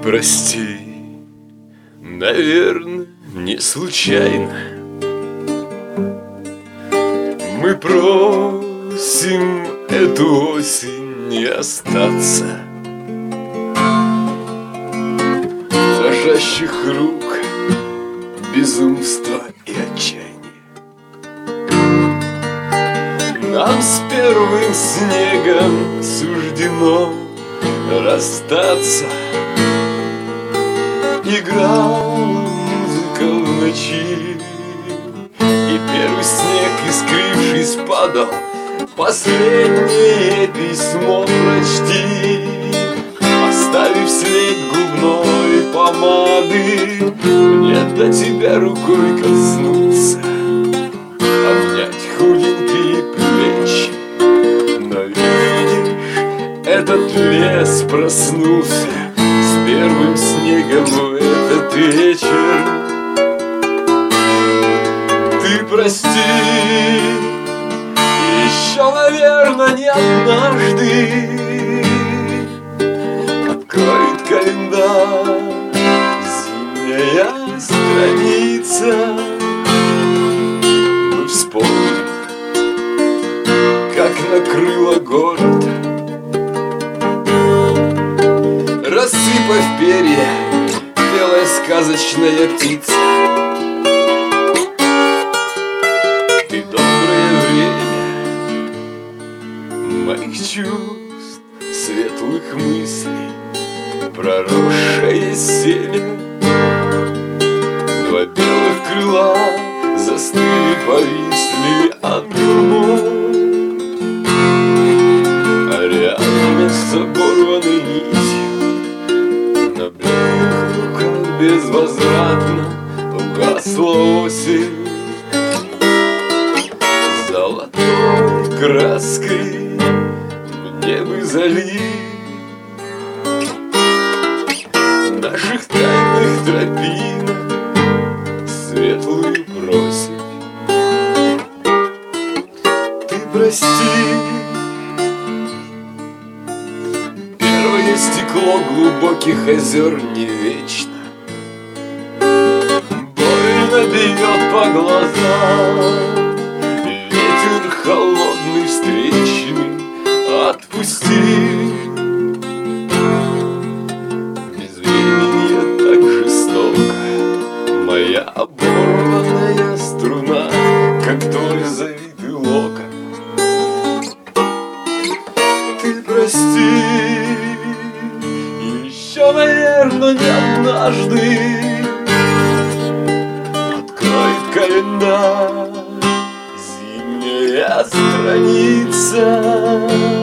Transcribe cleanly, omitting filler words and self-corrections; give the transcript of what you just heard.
прости, наверное, не случайно мы просим эту осень не остаться. Дрожащих рук, безумства и отчаяния. Нам с первым снегом суждено расстаться. Играла музыка в ночи, и первый снег, искрившись, падал. Последнее письмо прочти, оставив след губной помады. Мне до тебя рукой коснуться, обнять худенькие плечи. Но видишь, этот лес проснулся с первым снегом в этот вечер. Ты прости, еще, наверное, не однажды откроет календарь зимняя страница. Мы вспомним, как накрыло город, рассыпав перья, белая сказочная птица. Ты доброе время моих чувств, светлых мыслей, проросшее семя. Два белых крыла застыли, повисли ангелом, а рядом с оборванной нитью на белых руках безвозвратно угасла осень. Золотой краской мне бы залить наших тайных тропинок светлую просить. Ты прости, первое стекло глубоких озер не вечно, больно бьет по глазам. Ветер холодный встречный отпусти. Безвременье так жестоко, моя оборванная струна, как твой завитый локон. Ты прости, еще, наверное, не однажды откроет календарь зимняя страница.